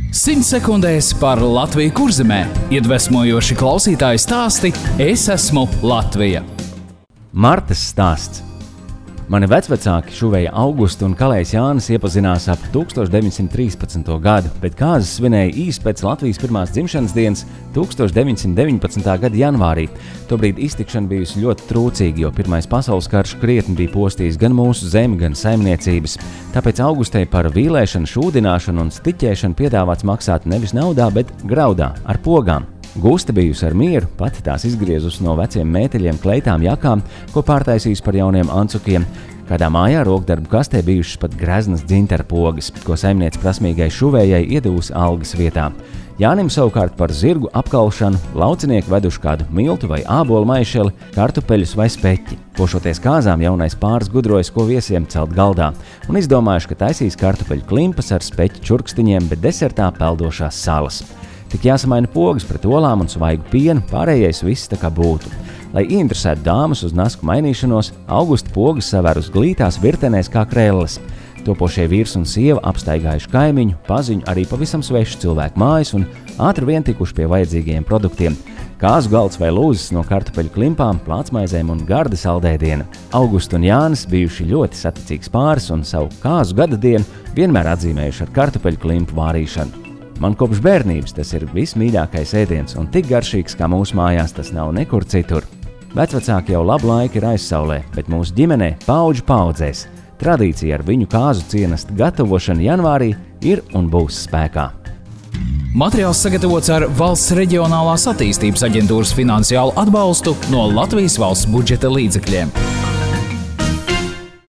100 sekundēs par Latviju Kurzemē. Iedvesmojoši klausītāju stāsti Es esmu Latvija. Martas stāsts. Mani vecvecāki Šuveja Augusta un Kalējs Jānis iepazinās ap 1913. gadu, bet kāzas svinēja īsi pēc Latvijas pirmās dzimšanas dienas 1919. gada janvārī. Tobrīd iztikšana bijusi ļoti trūcīga, jo Pirmais pasaules karš krietni bija postījis gan mūsu zemi, gan saimniecības. Tāpēc Augustai par vīlēšanu, šūdināšanu un stiķēšanu piedāvāts maksāt nevis naudā, bet graudā ar pogām. Gusta bijusi ar mieru, pati tās izgriezusi no veciem mēteļiem, kleitām, jakām, ko pārtaisījusi par jauniem ancukiem. Kādā mājā rokdarbu kastē bijušas pat greznas dzintara pogas, ko saimniece prasmīgai Šuvējai iedevusi algas vietā. Jānim savukārt par zirgu apkalšanu laucinieki veduši kādu miltu vai ābolu maišeli, kartupeļus vai speķi. Pošoties kāzām, jaunais pāris gudrojas, ko viesiem celt galdā, un izdomājuši, ka taisīs kartupeļu klimpas ar speķu čurkstiņiem, bet desertā peldošās salas. Tik jāsamaina pogas pret olām un svaigu pienu, pārējais viss tā kā būtu. Lai ieinteresētu dāmas uz nasku mainīšanos, Augusta pogas saver uz glītās virtenēs kā krelles. Topošie vīrs un sieva apstaigājuši kaimiņu, paziņu, arī pavisam svešu cilvēku mājas un ātri vien tikuši pie vajadzīgajiem produktiem. Kāzu galds vai lūzes no kartupeļu klimpām, plācmaizēm un garda saldēdiena. Augusta un Jānis bijuši ļoti saticīgs pāris un savu kāzu gada dienu vienmēr atzīmējuši ar kartupeļu klimpu vārīšanu. Man kopš bērnības tas ir vismīļākais ēdiens, un tik garšīgs, kā mūsu mājās tas nav nekur citur. Vecvecāki jau labu laiku ir aizsaulē, bet mūsu ģimenē paudžu paudzēs. Tradīcija ar viņu kāzu cienesta gatavošanu janvārī ir un būs spēkā. Materiāls sagatavots ar Valsts reģionālās attīstības aģentūras finansiālu atbalstu no Latvijas valsts budžeta līdzekļiem.